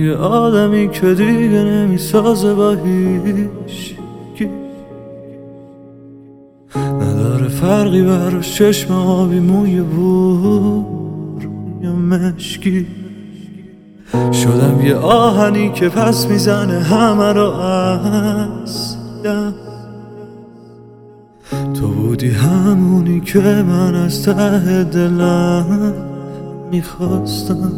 یه آدمی که دیگه نمیسازه با هیچکی، نداره فرقی براش چشم آبی، موی بور یا مشکی. شدم یه آهنی که پس میزنه همه رو از دم. تو بودی همونی که من از ته دلم میخواستم،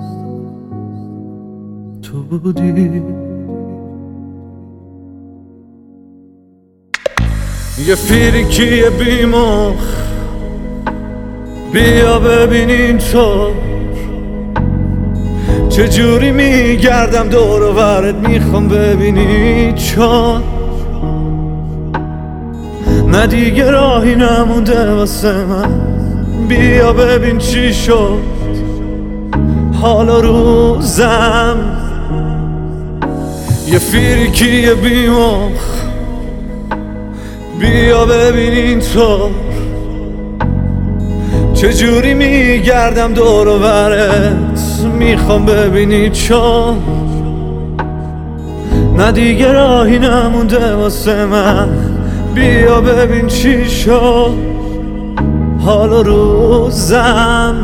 تو بودی. یه فیریکی بیمخ، بیا ببینین تو چجوری میگردم دور و برت، میخوام ببینی چون نه دیگه راهی نمونده واسه من. بیا ببین چی شد حال و روزم. یه فیریکی بیمخ، بیا ببین اینطور چجوری میگردم دور و برت، میخوام ببینی چون نه دیگه راهی نمونده واسه من. بیا ببین چی شد حال و روزم.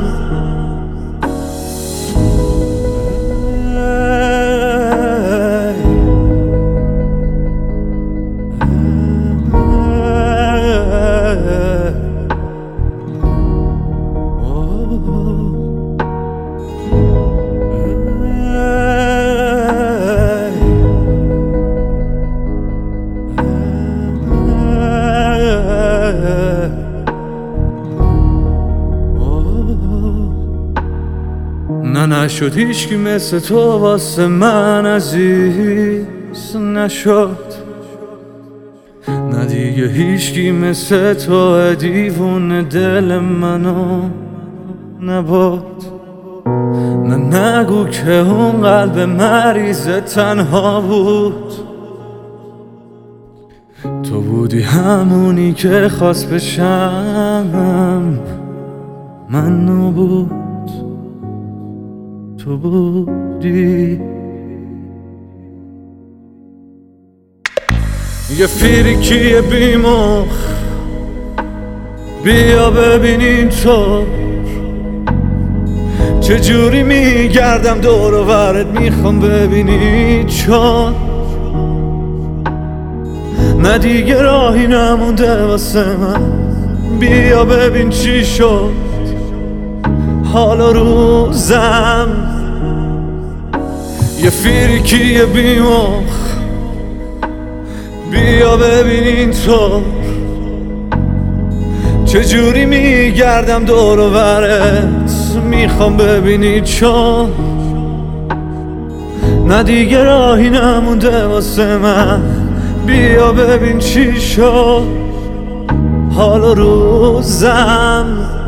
نه نشد هیچکی مثل تو واسه من عزیز نشد، نه دیگه هیچکی مثل تو دیوونه دل منو نبود. نه نگو که اون قلب مریض تنها بود، تو بودی همونی که خواست بشم من نبود، تو بودی. یه فیریکی بیمخ، بیا ببین اینطور چجوری میگردم دور و برت، میخوام ببینی چون نه دیگه راهی نمونده واسه من. بیا ببین چی شد حال و روزم. یه فیریکی بیمخ، بیا ببین اینطور چجوری میگردم دور و برت، میخوام ببینی چون نه دیگه راهی نمونده واسه من. بیا ببین چی شد حال و روزم.